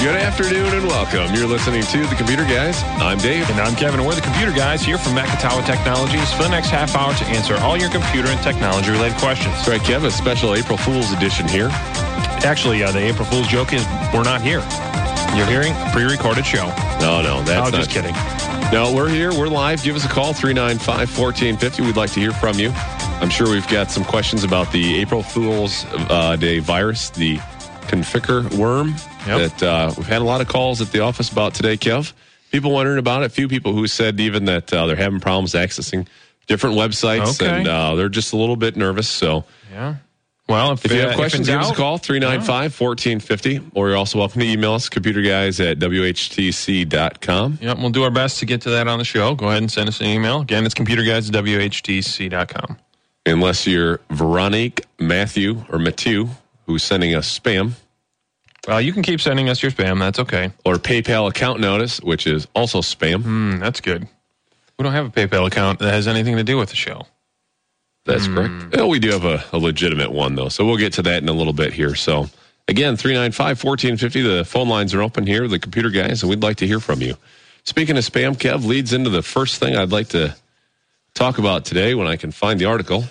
Good afternoon and welcome. You're listening to The Computer Guys. I'm Dave. And I'm Kevin. And we're The Computer Guys here from Makatawa Technologies for the next half hour to answer all your computer and technology-related questions. That's right, Kev. A special April Fool's edition here. Actually, the April Fool's joke is we're not here. You're hearing a pre-recorded show. No, that's just kidding. No, we're here. We're live. Give us a call, 395-1450. We'd like to hear from you. I'm sure we've got some questions about the April Fool's Day virus, the Conficker worm, that we've had a lot of calls at the office about today, Kev. People wondering about it. A few people who said even that they're having problems accessing different websites, and they're just a little bit nervous. So, yeah. Well, if you have questions, give us a call, 395-1450, or you're also welcome to email us, computerguys@whtc.com. Yep, we'll do our best to get to that on the show. Go ahead and send us an email. Again, it's computerguys@whtc.com. Unless you're Veronique, Matthew, or Matthew, who's sending us spam. Well, you can keep sending us your spam. That's okay. Or PayPal account notice, which is also spam. That's good. We don't have a PayPal account that has anything to do with the show. That's correct. Well, we do have a legitimate one, though, so we'll get to that in a little bit here. So, again, 395-1450, the phone lines are open here, the Computer Guys, and we'd like to hear from you. Speaking of spam, Kev, leads into the first thing I'd like to talk about today when I can find the article.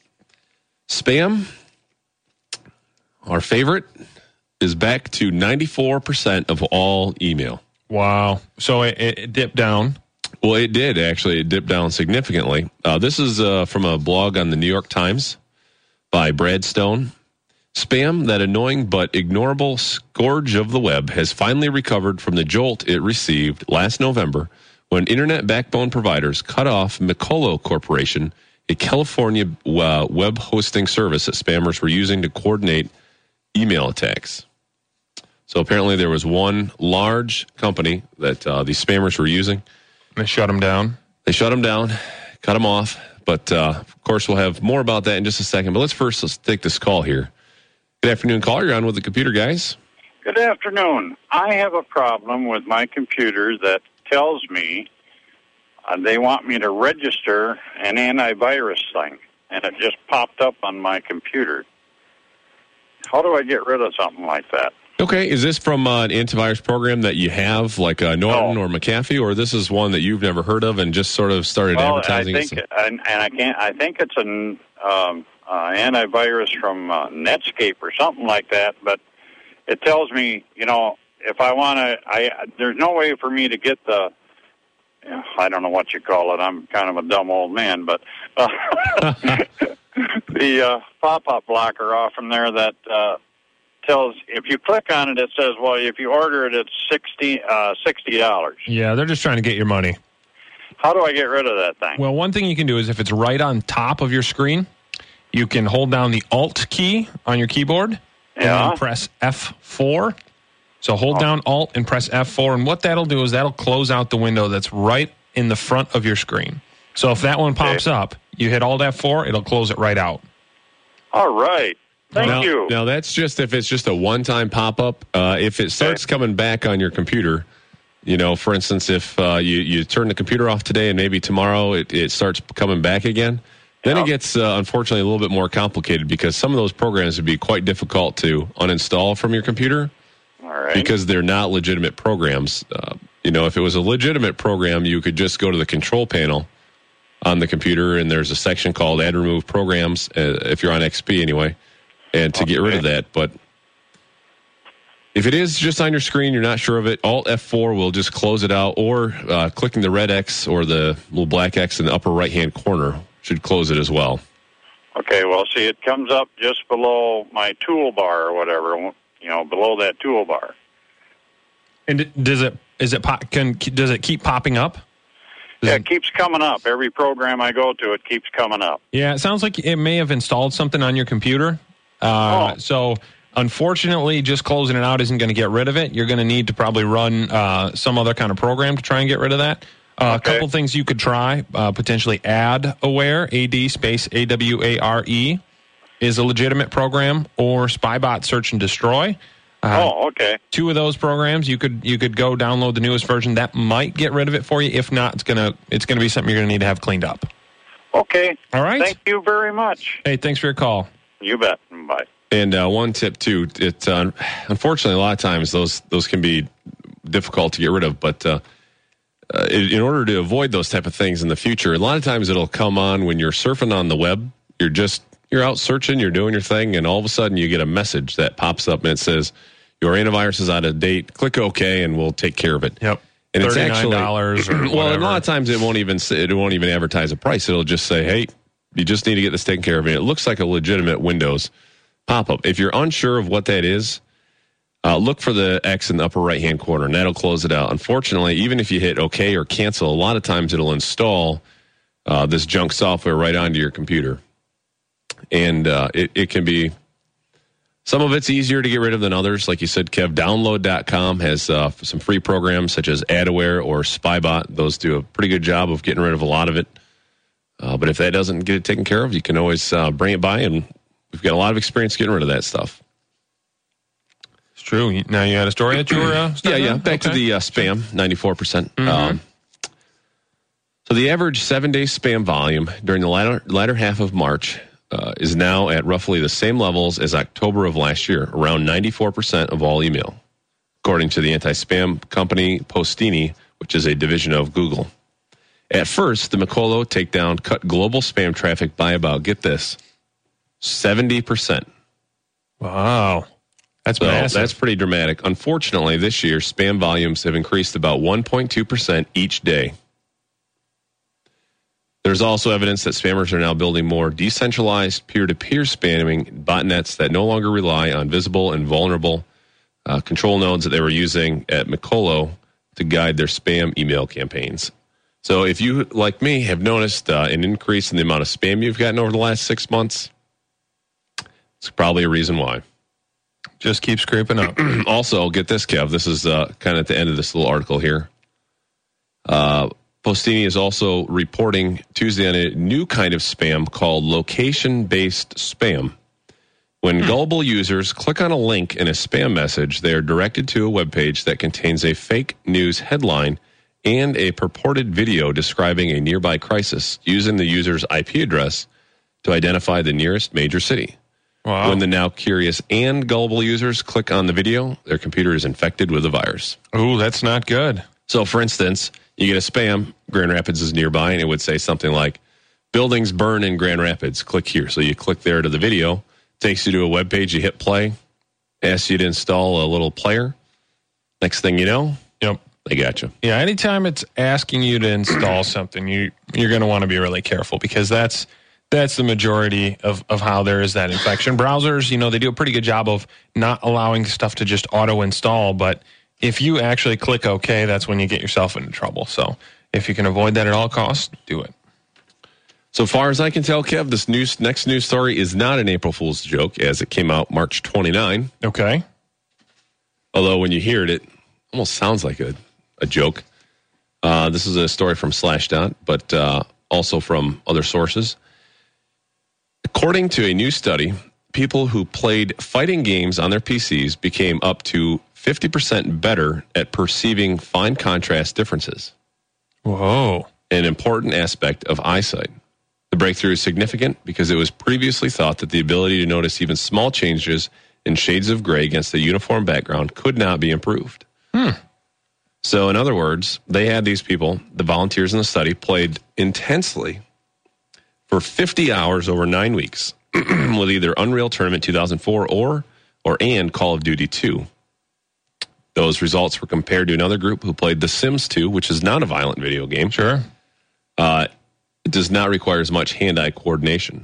Spam, our favorite, is back to 94% of all email. Wow. So it dipped down. Well, it did, actually. It dipped down significantly. This is from a blog on the New York Times by Brad Stone. Spam, that annoying but ignorable scourge of the web, has finally recovered from the jolt it received last November when internet backbone providers cut off Mikolo Corporation, a California web hosting service that spammers were using to coordinate email attacks. So apparently there was one large company that these spammers were using. They shut them down. Cut them off. But, of course, we'll have more about that in just a second. But let's take this call here. Good afternoon, caller. You're on with the Computer Guys. Good afternoon. I have a problem with my computer that tells me they want me to register an antivirus thing, and it just popped up on my computer. How do I get rid of something like that? Okay, is this from an antivirus program that you have, like Norton or McAfee, or this is one that you've never heard of and just sort of started advertising? I think it's an antivirus from Netscape or something like that. But it tells me, if I want to, there's no way for me to get the. I don't know what you call it. I'm kind of a dumb old man, but the pop-up blocker off from there that tells, if you click on it, it says, well, if you order it, it's $60. Yeah, they're just trying to get your money. How do I get rid of that thing? Well, one thing you can do is if it's right on top of your screen, you can hold down the Alt key on your keyboard and then press F4. So hold down Alt and press F4, and what that'll do is that'll close out the window that's right in the front of your screen. So if that one pops up, you hit Alt F4, it'll close it right out. All right. Thank you. Now, that's just if it's just a one-time pop-up. If it starts coming back on your computer, for instance, if you turn the computer off today and maybe tomorrow it starts coming back again, then it gets, unfortunately, a little bit more complicated because some of those programs would be quite difficult to uninstall from your computer. All right. Because they're not legitimate programs. If it was a legitimate program, you could just go to the control panel on the computer, and there's a section called Add Remove Programs, if you're on XP anyway, and to get rid of that. But if it is just on your screen, you're not sure of it, Alt F4 will just close it out, or clicking the red X or the little black X in the upper right-hand corner should close it as well. Okay, well, see, it comes up just below my toolbar or whatever, below that toolbar. And does it keep popping up? It keeps coming up. Every program I go to, it keeps coming up. Yeah, it sounds like it may have installed something on your computer. So, unfortunately, just closing it out isn't going to get rid of it. You're going to need to probably run some other kind of program to try and get rid of that. A couple things you could try, potentially AdAware, AD space AWARE, is a legitimate program, or Spybot Search and Destroy. Okay. Two of those programs, you could go download the newest version. That might get rid of it for you. If not, it's gonna be something you're gonna need to have cleaned up. Okay. All right. Thank you very much. Hey, thanks for your call. You bet. Bye. And one tip too, unfortunately a lot of times those can be difficult to get rid of, but in order to avoid those type of things in the future, a lot of times it'll come on when you're surfing on the web. You're out searching, you're doing your thing, and all of a sudden you get a message that pops up and it says your antivirus is out of date. Click OK, and we'll take care of it. Yep. And it's actually $39 or well, a lot of times it won't even advertise a price. It'll just say, hey, you just need to get this taken care of. And it looks like a legitimate Windows pop-up. If you're unsure of what that is, look for the X in the upper right-hand corner, and that'll close it out. Unfortunately, even if you hit OK or cancel, a lot of times it'll install this junk software right onto your computer. And it can be, some of it's easier to get rid of than others. Like you said, Kev, download.com has some free programs such as Adaware or Spybot. Those do a pretty good job of getting rid of a lot of it. But if that doesn't get it taken care of, you can always bring it by, and we've got a lot of experience getting rid of that stuff. It's true. Now you had a story that you were Yeah. Back to the spam, 94%. Mm-hmm. So the average 7-day spam volume during the latter half of March is now at roughly the same levels as October of last year, around 94% of all email, according to the anti-spam company Postini, which is a division of Google. At first, the Mikolo takedown cut global spam traffic by about, get this, 70%. Wow. That's massive. That's pretty dramatic. Unfortunately, this year, spam volumes have increased about 1.2% each day. There's also evidence that spammers are now building more decentralized peer-to-peer spamming botnets that no longer rely on visible and vulnerable control nodes that they were using at Mikolo to guide their spam email campaigns. So if you, like me, have noticed an increase in the amount of spam you've gotten over the last 6 months, it's probably a reason why. Just keeps creeping up. Also, get this, Kev. This is kind of at the end of this little article here. Postini is also reporting Tuesday on a new kind of spam called location-based spam. When gullible users click on a link in a spam message, they are directed to a webpage that contains a fake news headline and a purported video describing a nearby crisis, using the user's IP address to identify the nearest major city. Wow. When the now curious and gullible users click on the video, their computer is infected with the virus. Ooh, that's not good. So, for instance, you get a spam, Grand Rapids is nearby, and it would say something like, buildings burn in Grand Rapids, click here. So you click there to the video, takes you to a web page, you hit play, asks you to install a little player. Next thing you know, yep, they got you. Yeah, anytime it's asking you to install something, you're going to want to be really careful, because that's the majority of how there is that infection. Browsers, they do a pretty good job of not allowing stuff to just auto-install, but if you actually click OK, that's when you get yourself into trouble. So if you can avoid that at all costs, do it. So far as I can tell, Kev, this next news story is not an April Fool's joke, as it came out March 29. Okay. Although when you hear it, it almost sounds like a joke. This is a story from Slashdot, but also from other sources. According to a new study, people who played fighting games on their PCs became up to 50% better at perceiving fine contrast differences. Whoa. An important aspect of eyesight. The breakthrough is significant because it was previously thought that the ability to notice even small changes in shades of gray against a uniform background could not be improved. So in other words, they had these people, the volunteers in the study, played intensely for 50 hours over 9 weeks with either Unreal Tournament 2004 and Call of Duty 2. Those results were compared to another group who played The Sims 2, which is not a violent video game. Sure. It does not require as much hand-eye coordination.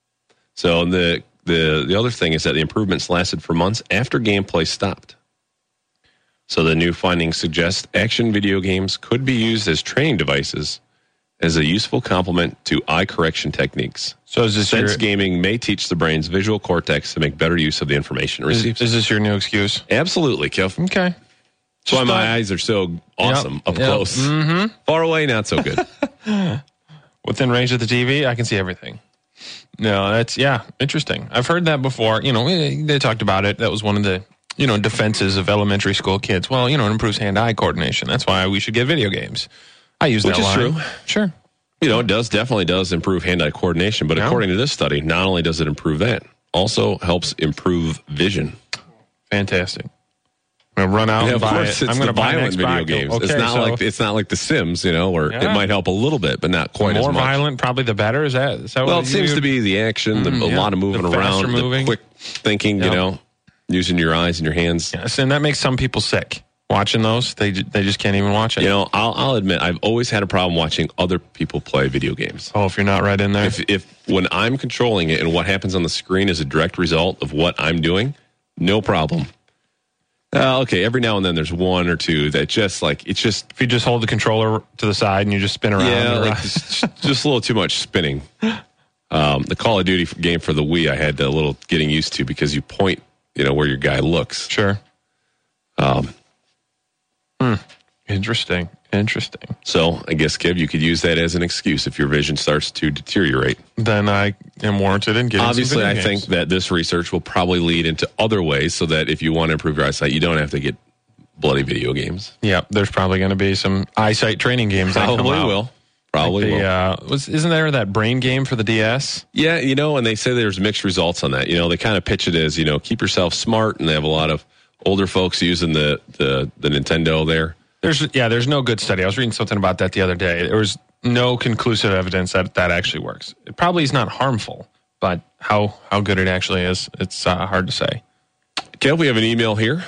So the other thing is that the improvements lasted for months after gameplay stopped. So the new findings suggest action video games could be used as training devices as a useful complement to eye correction techniques. So is this Sense gaming may teach the brain's visual cortex to make better use of the information it receives. Is this your new excuse? Absolutely, Kev. Okay. That's why my eyes are so awesome up close. Mm-hmm. Far away, not so good. Within range of the TV, I can see everything. No, that's, interesting. I've heard that before. They talked about it. That was one of the, defenses of elementary school kids. Well, it improves hand-eye coordination. That's why we should get video games. I use that line. Which is true. Sure. It definitely does improve hand-eye coordination. But according to this study, not only does it improve that, also helps improve vision. Fantastic. I'm gonna run out and buy it. I'm gonna buy violent video games. Okay, it's not like The Sims, where it might help a little bit, but not quite as much. More violent, probably the better. Is that well, it seems to be the action, a lot of moving around, the quick thinking, using your eyes and your hands. Yes, and that makes some people sick. Watching those, they just can't even watch it. I'll admit, I've always had a problem watching other people play video games. Oh, if you're not right in there? If when I'm controlling it and what happens on the screen is a direct result of what I'm doing, no problem. Okay, every now and then there's one or two that just if you just hold the controller to the side and you just spin around. Yeah, just a little too much spinning. The Call of Duty game for the Wii, I had a little getting used to because you point, where your guy looks. Sure. Interesting. So I guess, Kev, you could use that as an excuse if your vision starts to deteriorate. Then I am warranted in getting Obviously, some I video games. think that this research will probably lead into other ways so that if you want to improve your eyesight, you don't have to get bloody video games. Yeah, there's probably going to be some eyesight training games that come out. Probably will. Isn't there that brain game for the DS? Yeah, and they say there's mixed results on that. They kind of pitch it as, keep yourself smart, and they have a lot of older folks using the Nintendo there. There's no good study. I was reading something about that the other day. There was no conclusive evidence that actually works. It probably is not harmful, but how good it actually is, it's hard to say. Kev, we have an email here,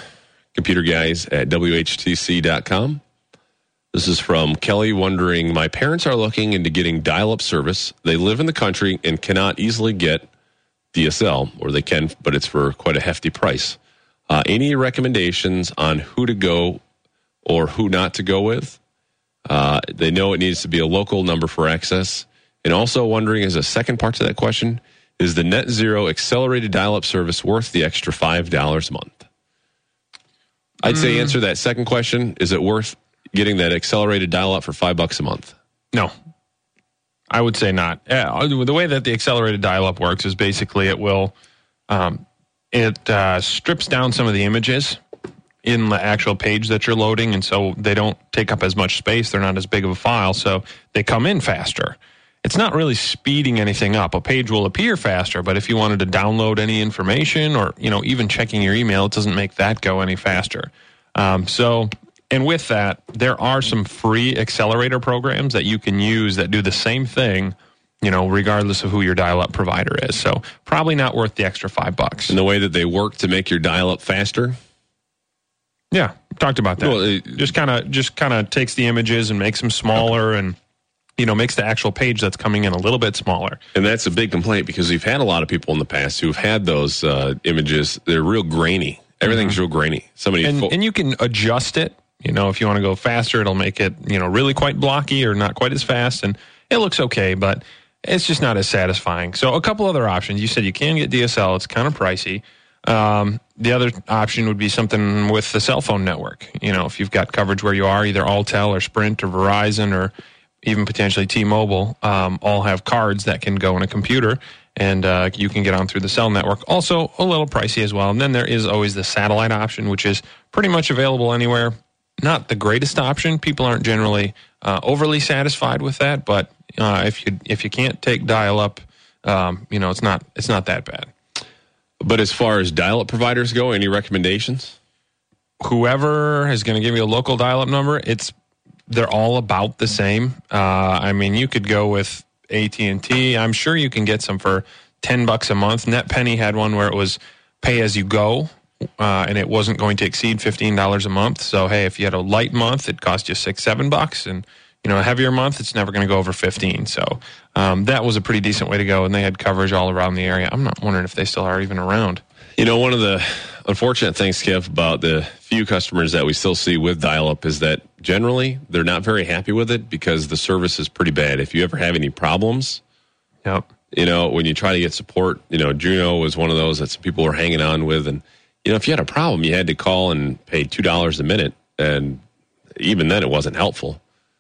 computerguys@whtc.com. This is from Kelly wondering, my parents are looking into getting dial-up service. They live in the country and cannot easily get DSL, or they can, but it's for quite a hefty price. Any recommendations on who to go or who not to go with? They know it needs to be a local number for access. And also wondering, as a second part to that question, is the Net Zero accelerated dial-up service worth the extra $5 a month? I'd say answer that second question. Is it worth getting that accelerated dial-up for $5 a month? No. I would say not. The way that the accelerated dial-up works is basically it will strips down some of the images in the actual page that you're loading, and so they don't take up as much space. They're not as big of a file, so they come in faster. It's not really speeding anything up. A page will appear faster, but if you wanted to download any information or, even checking your email, it doesn't make that go any faster. And with that, there are some free accelerator programs that you can use that do the same thing, regardless of who your dial-up provider is. So probably not worth the extra $5. And the way that they work to make your dial-up faster? Yeah, talked about that. Well, just kind of takes the images and makes them smaller, and makes the actual page that's coming in a little bit smaller. And that's a big complaint because we've had a lot of people in the past who've had those images. They're real grainy. Everything's real grainy. And you can adjust it. If you want to go faster, it'll make it really quite blocky or not quite as fast, and it looks okay, but it's just not as satisfying. So a couple other options. You said you can get DSL. It's kind of pricey. The other option would be something with the cell phone network. If you've got coverage where you are, either Alltel or Sprint or Verizon or even potentially T-Mobile, all have cards that can go in a computer, and you can get on through the cell network. Also a little pricey as well. And then there is always the satellite option, which is pretty much available anywhere. Not the greatest option. People aren't generally overly satisfied with that, but if you can't take dial-up, it's not that bad. But as far as dial-up providers go, any recommendations? Whoever is going to give you a local dial-up number, they're all about the same. You could go with AT&T. I'm sure you can get some for $10 a month. NetPenny had one where it was pay as you go, and it wasn't going to exceed $15 a month. So, hey, if you had a light month, it cost you $6-7, and a heavier month, it's never going to go over 15. So that was a pretty decent way to go, and they had coverage all around the area. I'm not wondering if they still are even around. One of the unfortunate things, Kev, about the few customers that we still see with dial-up is that generally they're not very happy with it because the service is pretty bad. If you ever have any problems, yep. When you try to get support, Juno was one of those that some people were hanging on with, and if you had a problem, you had to call and pay $2 a minute, and even then it wasn't helpful.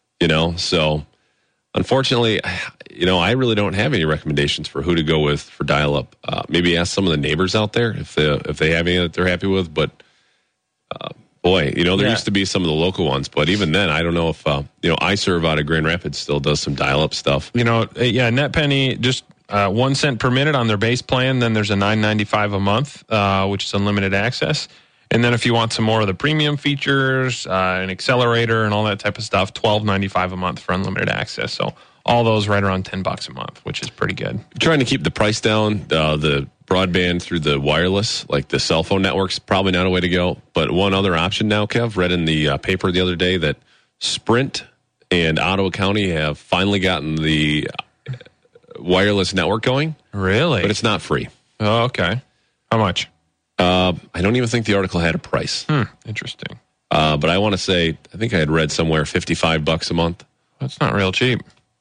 So unfortunately, I really don't have any recommendations for who to go with for dial-up. Maybe ask some of the neighbors out there if they have any that they're happy with. But there used to be some of the local ones, but even then, I don't know if iServe out of Grand Rapids still does some dial-up stuff. NetPenny, just 1 cent per minute on their base plan. Then there's a $9.95 a month, which is unlimited access. And then if you want some more of the premium features, an accelerator and all that type of stuff, $12.95 a month for unlimited access. So all those right around $10 a month, which is pretty good. Trying to keep the price down, the broadband through the wireless, like the cell phone networks, probably not a way to go. But one other option now, Kev, read in the paper the other day that Sprint and Ottawa County have finally gotten the wireless network going. Really? But it's not free. Oh, okay. How much? I don't even think the article had a price. Interesting. But I want to say, I think I had read somewhere $55 a month. That's not real cheap.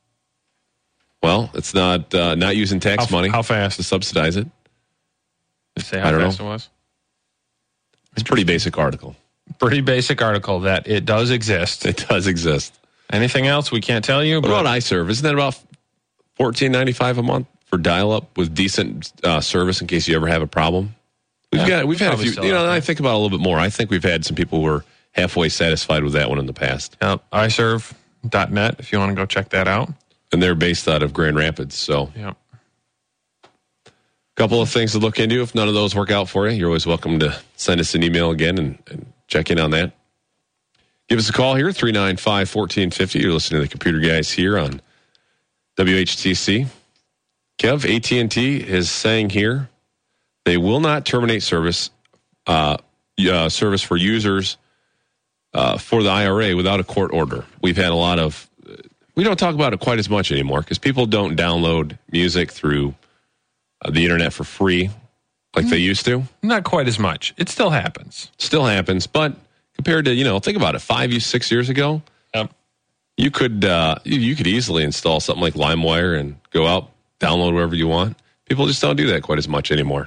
Well, it's not using tax money. How fast to subsidize it? Did it say how fast it was? It's a pretty basic article. Pretty basic article that it does exist. It does exist. Anything else we can't tell you? What about iServe? Isn't that about $14.95 a month for dial-up with decent service in case you ever have a problem? We've had a few. I think about it a little bit more. I think we've had some people who were halfway satisfied with that one in the past. Yep. iServe.net if you want to go check that out. And they're based out of Grand Rapids. So, yep. Couple of things to look into. If none of those work out for you, you're always welcome to send us an email again and check in on that. Give us a call here, 395-1450. You're listening to the Computer Guys here on WHTC. Kev, AT&T is saying here they will not terminate service for users for the IRA without a court order. We've had a lot of... We don't talk about it quite as much anymore because people don't download music through the internet for free like they used to. Not quite as much. It still happens. Still happens, but compared to, think about it, 5-6 years ago, you could easily install something like LimeWire and go out, download wherever you want. People just don't do that quite as much anymore.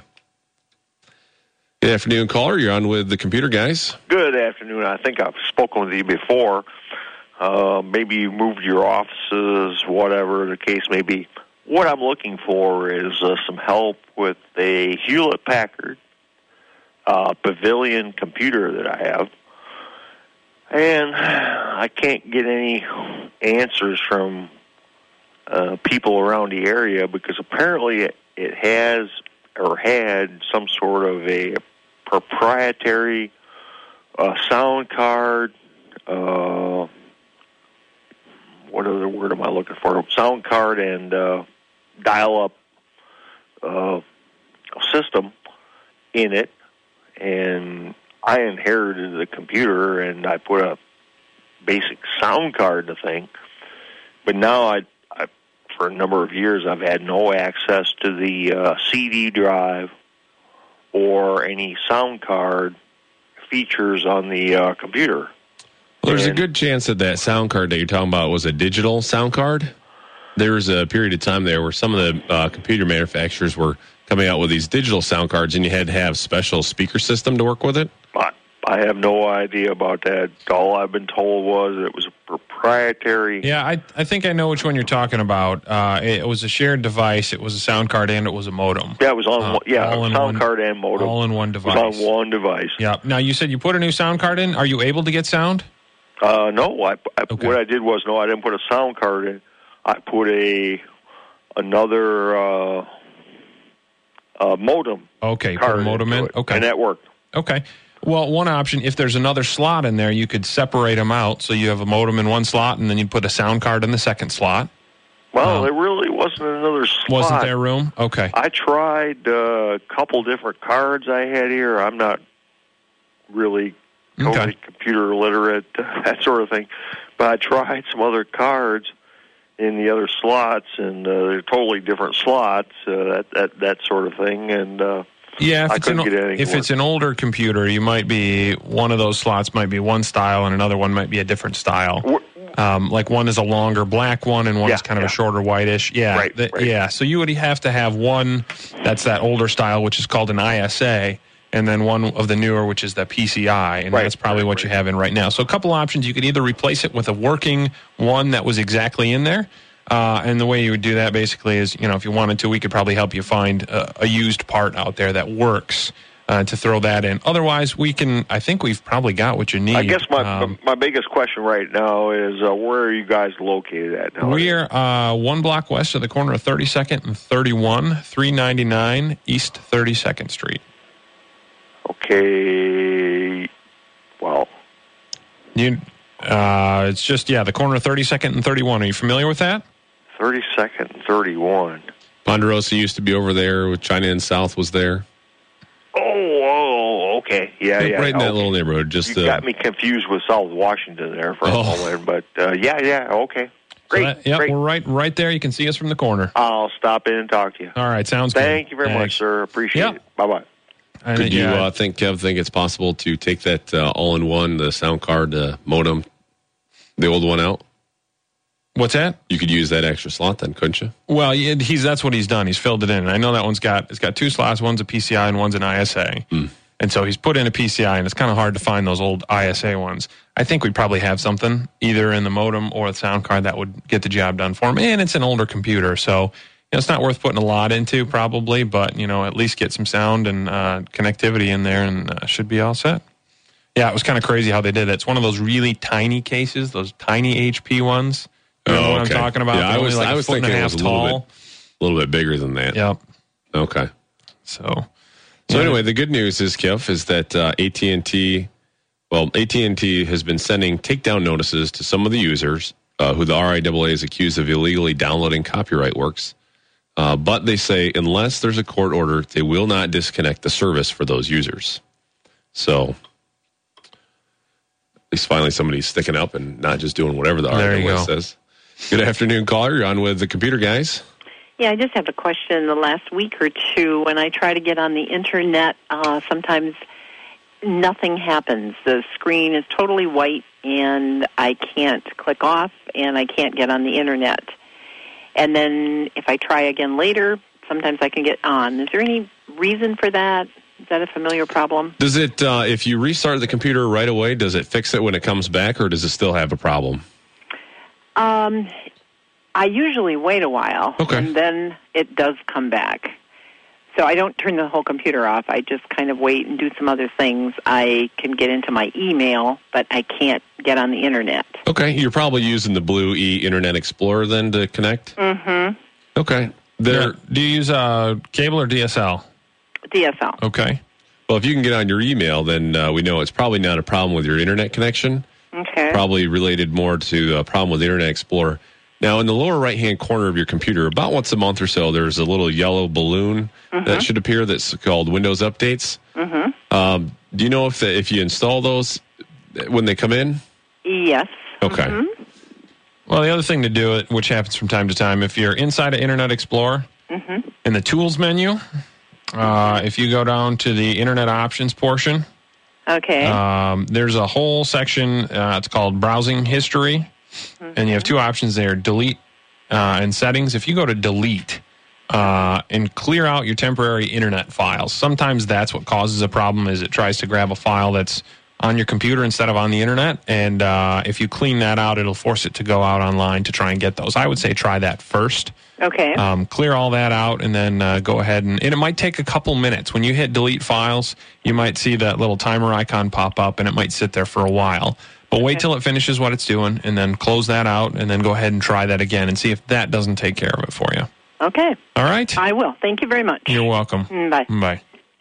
Good afternoon, caller. You're on with the Computer Guys. Good afternoon. I think I've spoken with you before. Maybe you moved your offices, whatever the case may be. What I'm looking for is some help with a Hewlett-Packard Pavilion computer that I have. And I can't get any answers from people around the area because apparently it has or had some sort of a proprietary sound card. What other word am I looking for? Sound card and dial-up system in it, and I inherited the computer and I put a basic sound card in the thing. But now I for a number of years I've had no access to the CD drive or any sound card features on the computer. Well, there's a good chance that sound card that you're talking about was a digital sound card. There was a period of time there where some of the computer manufacturers were coming out with these digital sound cards, and you had to have special speaker system to work with it. I have no idea about that. All I've been told was it was a proprietary. Yeah, I think I know which one you're talking about. It was a shared device. It was a sound card and it was a modem. Yeah, it was on. Sound card and modem. All in one device. It was on one device. Yeah. Now you said you put a new sound card in. Are you able to get sound? No. Okay. What I did was I didn't put a sound card in. I put another modem. Okay, put a modem in. Okay, and that worked. Okay. Well, one option, if there's another slot in there, you could separate them out. So you have a modem in one slot, and then you put a sound card in the second slot. Well, there really wasn't another slot. Wasn't there room? Okay. I tried a couple different cards I had here. I'm not really totally computer literate, that sort of thing. But I tried some other cards in the other slots, and they're totally different slots, that sort of thing, and yeah, if it's an older computer, you might be one of those slots might be one style, and another one might be a different style. Like one is a longer black one, and one is kind of a shorter whitish. Yeah, right. Yeah. So you would have to have one that's that older style, which is called an ISA, and then one of the newer, which is the PCI, and that's probably what you have in right now. So a couple options: you could either replace it with a working one that was exactly in there. And the way you would do that basically is, if you wanted to, we could probably help you find a used part out there that works to throw that in. Otherwise, I think we've probably got what you need. I guess my biggest question right now is where are you guys located at now? We're one block west of the corner of 32nd and 31, 399 East 32nd Street. Okay. Well. It's just, the corner of 32nd and 31. Are you familiar with that? 32nd and 31. Ponderosa used to be over there. With China and South was there. Oh, okay. Yeah. Right in that little neighborhood. Just you got me confused with South Washington there for a moment. But, okay. Great. So great. We're right there. You can see us from the corner. I'll stop in and talk to you. All right, sounds good. Thank you very much, sir. Appreciate it. Bye-bye. Could you think it's possible to take that all-in-one, the sound card, the modem, the old one out? What's that? You could use that extra slot then, couldn't you? Well, that's what he's done. He's filled it in. And I know that it's got two slots. One's a PCI and one's an ISA. And so he's put in a PCI, and it's kind of hard to find those old ISA ones. I think we'd probably have something either in the modem or the sound card that would get the job done for him. And it's an older computer, so it's not worth putting a lot into probably, but at least get some sound and connectivity in there, and should be all set. Yeah, it was kind of crazy how they did it. It's one of those really tiny cases, those tiny HP ones. You know what I'm talking about? Yeah, I was thinking it was a little bit bigger than that. Yep. Okay. So anyway, the good news is, Kev, is that AT&T has been sending takedown notices to some of the users who the RIAA is accused of illegally downloading copyright works. But they say unless there's a court order, they will not disconnect the service for those users. So at least finally somebody's sticking up and not just doing whatever the RIAA says. Good afternoon, caller. You're on with the Computer Guys. Yeah, I just have a question. The last week or two, when I try to get on the Internet, sometimes nothing happens. The screen is totally white, and I can't click off, and I can't get on the Internet. And then if I try again later, sometimes I can get on. Is there any reason for that? Is that a familiar problem? Does it, if you restart the computer right away, does it fix it when it comes back, or does it still have a problem? I usually wait a while, and then it does come back. So I don't turn the whole computer off. I just kind of wait and do some other things. I can get into my email, but I can't get on the Internet. Okay, you're probably using the Blue E Internet Explorer then to connect? Mm-hmm. Okay. Do you use cable or DSL? DSL. Okay. Well, if you can get on your email, then we know it's probably not a problem with your Internet connection. Okay. Probably related more to a problem with Internet Explorer. Now, in the lower right-hand corner of your computer, about once a month or so, there's a little yellow balloon that should appear that's called Windows Updates. Mm-hmm. Do you know if you install those when they come in? Yes. Okay. Mm-hmm. Well, the other thing to do, which happens from time to time, if you're inside of Internet Explorer, in the Tools menu, if you go down to the Internet Options portion, there's a whole section, it's called Browsing History, and you have two options there, Delete and Settings. If you go to Delete and clear out your temporary Internet files, sometimes that's what causes a problem, is it tries to grab a file that's on your computer instead of on the Internet, and if you clean that out, it'll force it to go out online to try and get those. I would say try that first. Okay. Clear all that out, and then go ahead, and it might take a couple minutes. When you hit delete files, you might see that little timer icon pop up, and it might sit there for a while. But wait till it finishes what it's doing, and then close that out, and then go ahead and try that again, and see if that doesn't take care of it for you. Okay. All right? I will. Thank you very much. You're welcome. Bye. Bye.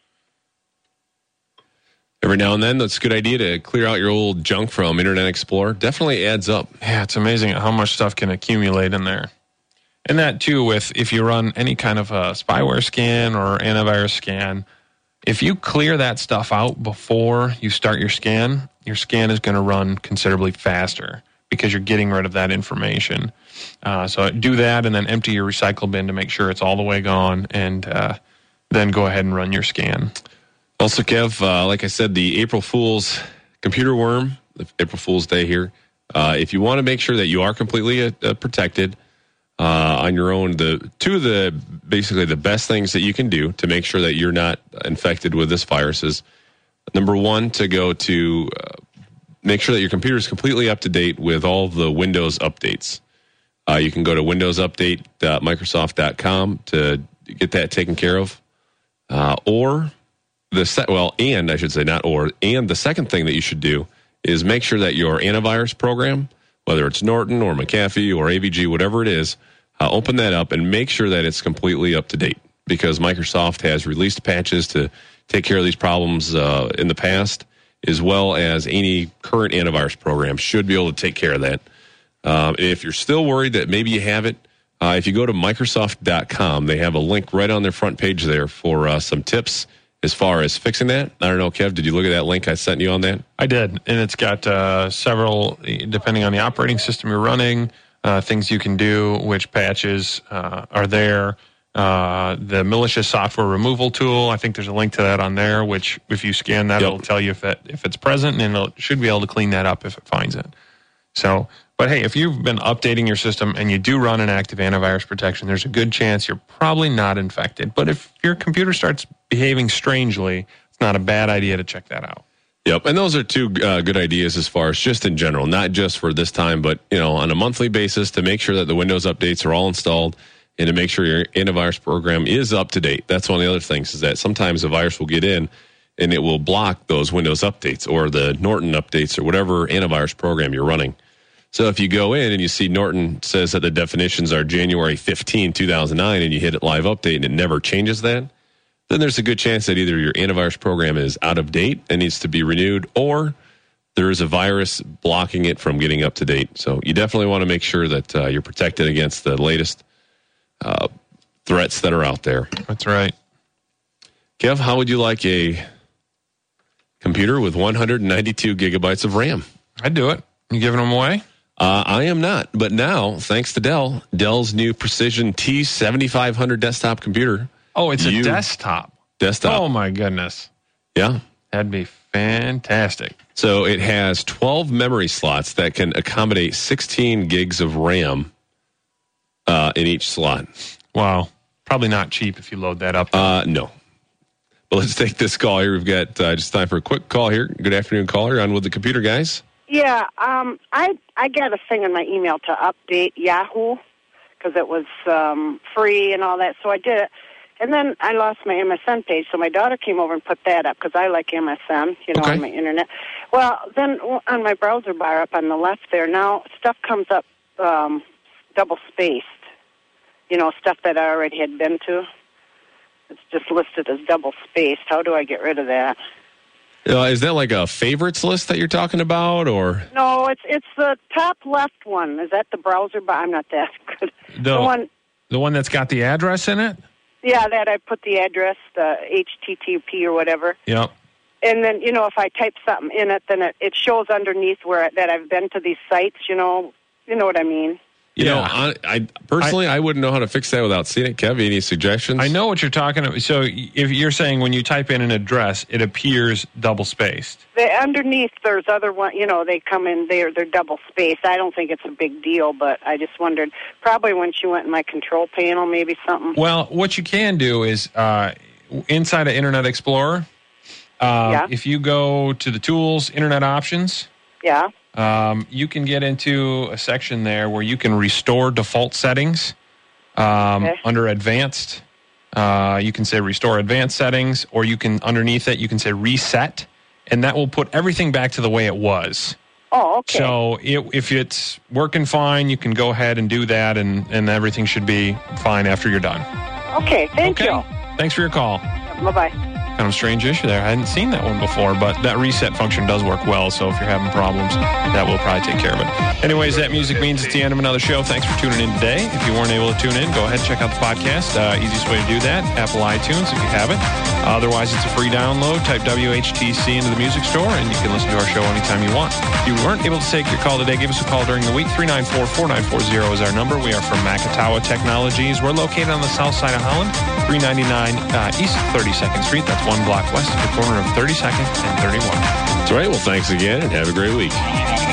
Every now and then, it's a good idea to clear out your old junk from Internet Explorer. Definitely adds up. Yeah, it's amazing how much stuff can accumulate in there. And that, too, if you run any kind of a spyware scan or antivirus scan, if you clear that stuff out before you start your scan is going to run considerably faster because you're getting rid of that information. So do that and then empty your recycle bin to make sure it's all the way gone, and then go ahead and run your scan. Also, Kev, like I said, the April Fool's computer worm, the April Fool's Day here. If you want to make sure that you are completely protected on your own, basically the best things that you can do to make sure that you're not infected with this virus is, number one, to go to make sure that your computer is completely up to date with all the Windows updates. You can go to windowsupdate.microsoft.com to get that taken care of, or and I should say not or, and the second thing that you should do is make sure that your antivirus program, whether it's Norton or McAfee or AVG, whatever it is, open that up and make sure that it's completely up to date, because Microsoft has released patches to take care of these problems in the past, as well as any current antivirus program should be able to take care of that. If you're still worried that maybe you have it, if you go to Microsoft.com, they have a link right on their front page there for some tips as far as fixing that. I don't know, Kev, did you look at that link I sent you on that? I did, and it's got several, depending on the operating system you're running, things you can do, which patches are there. The malicious software removal tool, I think there's a link to that on there, which if you scan that, it'll tell you if it's present, and it should be able to clean that up if it finds it. So, but hey, if you've been updating your system and you do run an active antivirus protection, there's a good chance you're probably not infected. But if your computer starts behaving strangely, it's not a bad idea to check that out. Yep, and those are two good ideas as far as just in general, not just for this time, but on a monthly basis to make sure that the Windows updates are all installed and to make sure your antivirus program is up to date. That's one of the other things, is that sometimes a virus will get in and it will block those Windows updates or the Norton updates or whatever antivirus program you're running. So if you go in and you see Norton says that the definitions are January 15, 2009, and you hit it live update and it never changes that, then there's a good chance that either your antivirus program is out of date and needs to be renewed, or there is a virus blocking it from getting up to date. So you definitely want to make sure that you're protected against the latest threats that are out there. That's right. Kev, how would you like a computer with 192 gigabytes of RAM? I'd do it. You giving them away? I am not, but now, thanks to Dell's new Precision T7500 desktop computer. Oh, it's a desktop. Desktop. Oh, my goodness. Yeah. That'd be fantastic. So it has 12 memory slots that can accommodate 16 gigs of RAM in each slot. Wow. Probably not cheap if you load that up. No. But let's take this call here. We've got just time for a quick call here. Good afternoon, caller. On with the computer guys. Yeah, I got a thing in my email to update Yahoo because it was free and all that, so I did it. And then I lost my MSN page, so my daughter came over and put that up because I like MSN, on my internet. Well, then on my browser bar up on the left there, now stuff comes up double-spaced, stuff that I already had been to. It's just listed as double-spaced. How do I get rid of that? Is that like a favorites list that you're talking about, or? No, it's the top left one. Is that the browser bar? I'm not that good. The one that's got the address in it? Yeah, that I put the address, the HTTP or whatever. Yep. And then, if I type something in it, then it shows underneath that I've been to these sites, you know what I mean? I personally, I wouldn't know how to fix that without seeing it. Kev, any suggestions? I know what you're talking about. So if you're saying when you type in an address, it appears double-spaced. Underneath, there's other one, they come in, they're double-spaced. I don't think it's a big deal, but I just wondered, probably when she went in my control panel, maybe something. Well, what you can do is inside of Internet Explorer, if you go to the tools, Internet Options, you can get into a section there where you can restore default settings under Advanced. You can say Restore Advanced Settings, or you can, underneath it, you can say Reset, and that will put everything back to the way it was. Oh, okay. So if it's working fine, you can go ahead and do that, and everything should be fine after you're done. Okay, thank you. Thanks for your call. Bye-bye. Kind of a strange issue there. I hadn't seen that one before, but that reset function does work well, so if you're having problems, that will probably take care of it. Anyways, that music means it's the end of another show. Thanks for tuning in today. If you weren't able to tune in, go ahead and check out the podcast. Easiest way to do that, Apple iTunes if you haven't. Otherwise, it's a free download. Type WHTC into the music store, and you can listen to our show anytime you want. If you weren't able to take your call today, give us a call during the week. 394-4940 is our number. We are from Makatawa Technologies. We're located on the south side of Holland, 399 East 32nd Street. That's one block west of the corner of 32nd and 31. That's right. Well, thanks again, and have a great week.